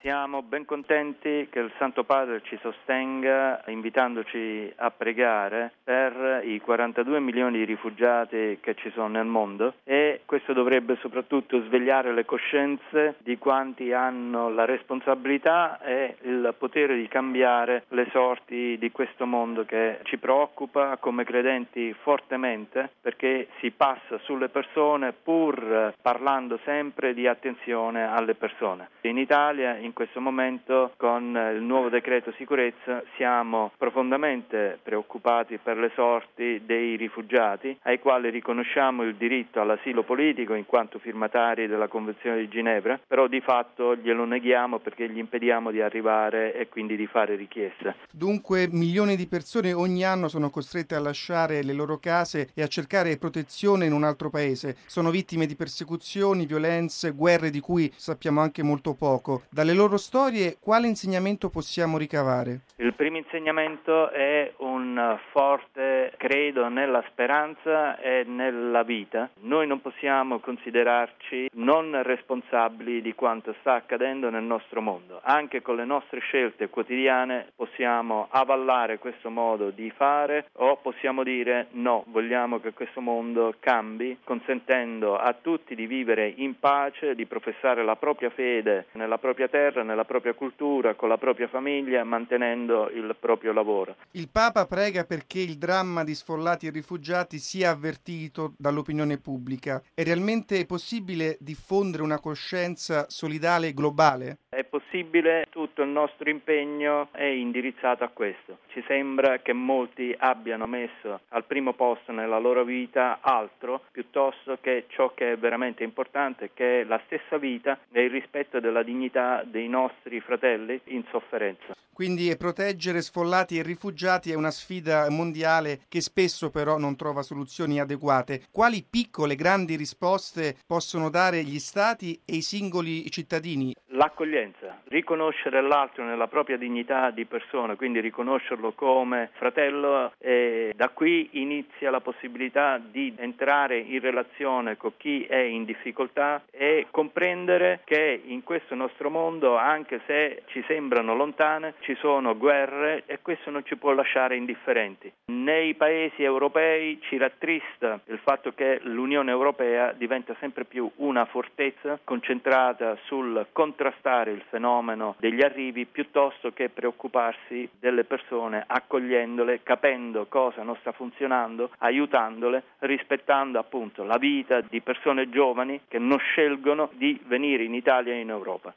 Siamo ben contenti che il Santo Padre ci sostenga invitandoci a pregare per i 42 milioni di rifugiati che ci sono nel mondo, e questo dovrebbe soprattutto svegliare le coscienze di quanti hanno la responsabilità e il potere di cambiare le sorti di questo mondo che ci preoccupa come credenti fortemente, perché si passa sulle persone pur parlando sempre di attenzione alle persone. In Italia in questo momento con il nuovo decreto sicurezza siamo profondamente preoccupati per le sorti dei rifugiati, ai quali riconosciamo il diritto all'asilo politico in quanto firmatari della Convenzione di Ginevra, però di fatto glielo neghiamo perché gli impediamo di arrivare e quindi di fare richieste. Dunque milioni di persone ogni anno sono costrette a lasciare le loro case e a cercare protezione in un altro paese. Sono vittime di persecuzioni, violenze, guerre di cui sappiamo anche molto poco. Dalle loro storie quale insegnamento possiamo ricavare? Il primo insegnamento è un forte credo nella speranza e nella vita. Noi non possiamo considerarci non responsabili di quanto sta accadendo nel nostro mondo. Anche con le nostre scelte quotidiane possiamo avallare questo modo di fare o possiamo dire no, vogliamo che questo mondo cambi, consentendo a tutti di vivere in pace, di professare la propria fede nella propria terra, nella propria cultura, con la propria famiglia, mantenendo il proprio lavoro. Il Papa prega perché il dramma di sfollati e rifugiati sia avvertito dall'opinione pubblica. È realmente possibile diffondere una coscienza solidale e globale? È possibile, tutto il nostro impegno è indirizzato a questo. Ci sembra che molti abbiano messo al primo posto nella loro vita altro piuttosto che ciò che è veramente importante, che è la stessa vita e il rispetto della dignità dei nostri fratelli in sofferenza. Quindi proteggere sfollati e rifugiati è una sfida mondiale che spesso però non trova soluzioni adeguate. Quali piccole, grandi risposte possono dare gli Stati e i singoli cittadini? L'accoglienza, riconoscere l'altro nella propria dignità di persona, quindi riconoscerlo come fratello, e da qui inizia la possibilità di entrare in relazione con chi è in difficoltà e comprendere che in questo nostro mondo, anche se ci sembrano lontane, ci sono guerre e questo non ci può lasciare indifferenti. Nei paesi europei ci rattrista il fatto che l'Unione Europea diventa sempre più una fortezza concentrata sul contrastare il fenomeno degli arrivi piuttosto che preoccuparsi delle persone, accogliendole, capendo cosa non sta funzionando, aiutandole, rispettando appunto la vita di persone giovani che non scelgono di venire in Italia e in Europa.